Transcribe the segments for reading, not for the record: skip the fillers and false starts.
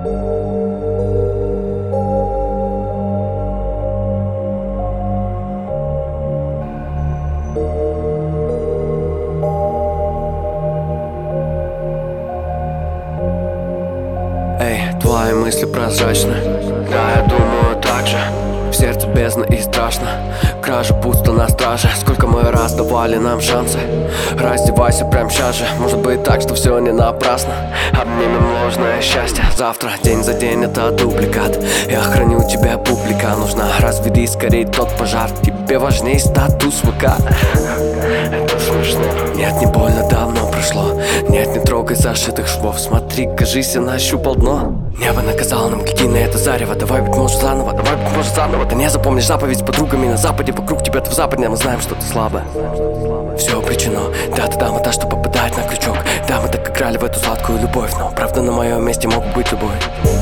Эй, твои мысли прозрачны. Да, я думаю так же. В сердце бездна и страшно. Кража пусто на страже. Сколько мы раз давали нам шансы. Раздевайся прям сейчас же. Может быть так, что все не напрасно. Обнимем ложное счастье. Завтра день за день это дубликат. Я храню тебя, публика нужна. Разведи скорее тот пожар. Тебе важней статус ВК. Это смешно. Нет, не больно, давно прошло. Нет, не трогай зашитых швов. Смотри, кажись, я нащупал дно. Небо наказало нам, гляди на это зарево. Давай, быть может, заново, давай, быть может, заново. Ты не запомнишь заповедь с подругами на западе. Вокруг тебя-то в западе, мы знаем, что ты слабая. Все обречено, да, ты дама та, что попадает на крючок. Да, мы так играли в эту сладкую любовь. Но правда на моем месте мог быть любой.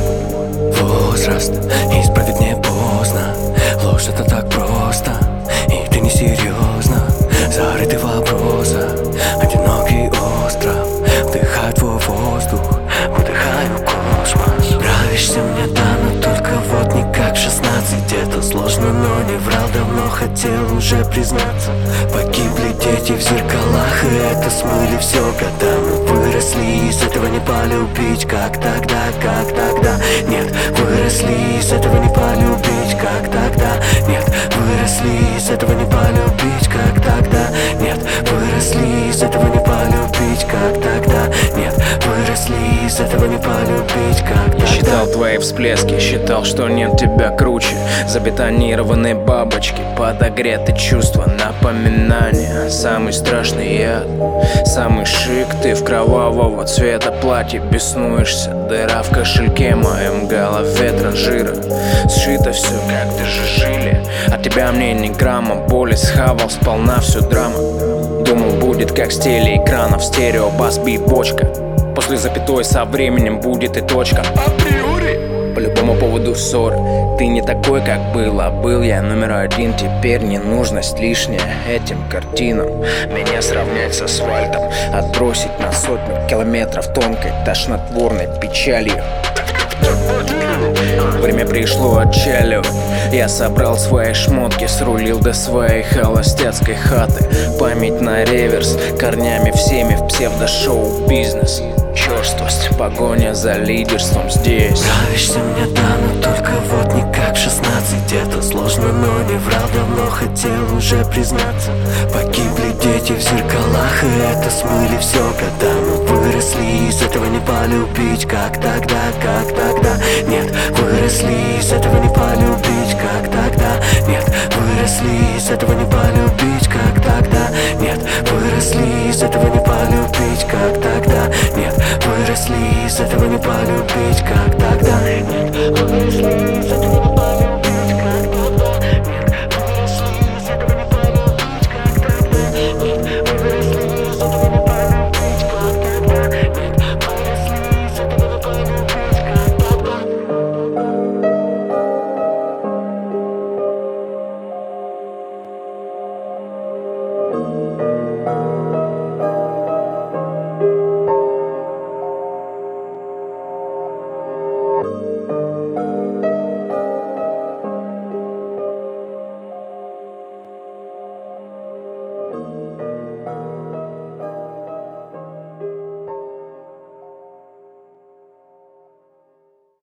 Возраст, исправить не поздно. Ложь это так просто, и ты не серьезно. Зарытый вопроса, одинокий остров. Вдыхаю твой воздух, выдыхаю космос. Нравишься мне, да, но только вот не как 16. Это сложно, но не врал, давно хотел уже признаться. Погибли дети в зеркалах, и это смыли все года. Мы выросли, из этого не полюбить, как тогда, как тогда. Нет, выросли, из этого не полюбить, как тогда. Нет, выросли, из этого не полюбить, как тогда. Нет, выросли, из этого не полюбить, как тогда. Нет, выросли, из этого не полюбить, как тогда. Я считал твои всплески, считал, что нет тебя круче. Забетонированные бабочки, подогреты чувства, напоминания. Самый страшный яд, самый шик. Ты в кровавого цвета платье беснуешься. Дыра в кошельке моем, голове транжира. Сшито все, как ты же жили. От тебя мне ни грамма боли, схавал сполна всю драму. Думал, будет как с телеэкранов, стерео, бас, бит, бочка. После запятой со временем будет и точка. Априори. По любому поводу ссоры. Ты не такой, как был, а был я номер один. Теперь ненужность лишняя этим картинам. Меня сравнять с асфальтом, отбросить на сотню километров тонкой тошнотворной печалью. Время пришло отчаливать. Я собрал свои шмотки, срулил до своей холостяцкой хаты. Память на реверс, корнями всеми в псевдо-шоу-бизнес. Черствость, погоня за лидерством здесь. Нравишься мне, да, но только вот не как 16. Это сложно, но не врал, давно хотел уже признаться. Погибли дети в зеркалах, и это смыли все года. Мы выросли, из этого не полюбить, как тогда, как тогда. Нет, выросли, из этого не полюбить, как тогда. Нет, выросли, из этого не полюбить, как тогда. Нет, выросли, из этого не полюбить, как тогда. Нет, выросли, из этого не полюбить, как